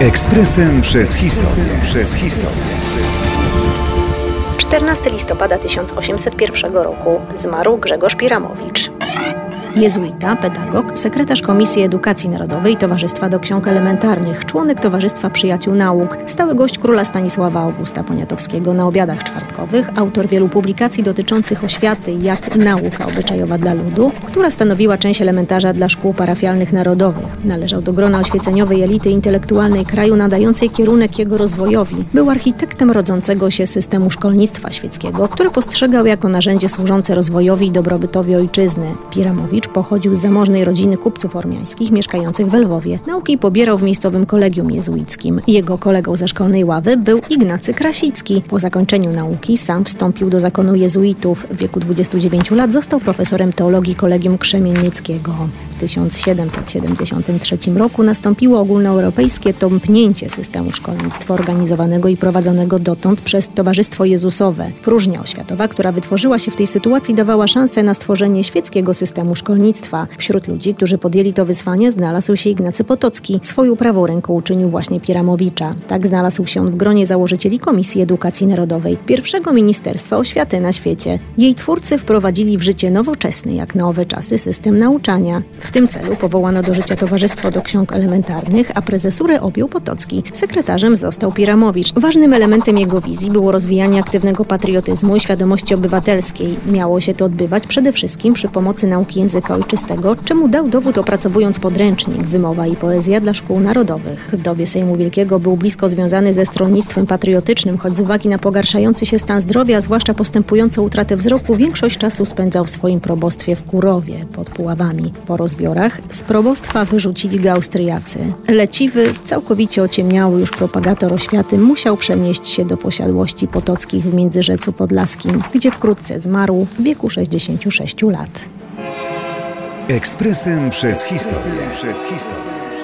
Ekspresem przez historię. 14 listopada 1801 roku zmarł Grzegorz Piramowicz. Jezuita, pedagog, sekretarz Komisji Edukacji Narodowej Towarzystwa do Ksiąg Elementarnych, członek Towarzystwa Przyjaciół Nauk, stały gość króla Stanisława Augusta Poniatowskiego na obiadach czwartkowych, autor wielu publikacji dotyczących oświaty, jak i nauka obyczajowa dla ludu, która stanowiła część elementarza dla szkół parafialnych narodowych. Należał do grona oświeceniowej elity intelektualnej kraju nadającej kierunek jego rozwojowi. Był architektem rodzącego się systemu szkolnictwa świeckiego, które postrzegał jako narzędzie służące rozwojowi i dobrobytowi ojczyzny. Piramowicz pochodził z zamożnej rodziny kupców ormiańskich mieszkających w Lwowie. Nauki pobierał w miejscowym kolegium jezuickim. Jego kolegą ze szkolnej ławy był Ignacy Krasicki. Po zakończeniu nauki sam wstąpił do zakonu jezuitów. W wieku 29 lat został profesorem teologii Kolegium Krzemiennickiego. W 1773 roku nastąpiło ogólnoeuropejskie tąpnięcie systemu szkolnictwa organizowanego i prowadzonego dotąd przez Towarzystwo Jezusowe. Próżnia oświatowa, która wytworzyła się w tej sytuacji, dawała szansę na stworzenie świeckiego systemu szkolnictwa. Wśród ludzi, którzy podjęli to wyzwanie, znalazł się Ignacy Potocki. Swoją prawą ręką uczynił właśnie Piramowicza. Tak znalazł się on w gronie założycieli Komisji Edukacji Narodowej, pierwszego ministerstwa oświaty na świecie. Jej twórcy wprowadzili w życie nowoczesny, jak na owe czasy, system nauczania. W tym celu powołano do życia Towarzystwo do Ksiąg Elementarnych, a prezesurę objął Potocki. Sekretarzem został Piramowicz. Ważnym elementem jego wizji było rozwijanie aktywnego patriotyzmu i świadomości obywatelskiej. Miało się to odbywać przede wszystkim przy pomocy nauki języka ojczystego, czemu dał dowód opracowując podręcznik Wymowa i poezja dla szkół narodowych. W dobie Sejmu Wielkiego był blisko związany ze stronnictwem patriotycznym, choć z uwagi na pogarszający się stan zdrowia, a zwłaszcza postępującą utratę wzroku, większość czasu spędzał w swoim probostwie w Kurowie pod Puławami. Po rozbiorach z probostwa wyrzucili go Austriacy. Leciwy, całkowicie ociemniały już propagator oświaty musiał przenieść się do posiadłości Potockich w Międzyrzecu Podlaskim, gdzie wkrótce zmarł w wieku 66 lat. Ekspresem przez historię.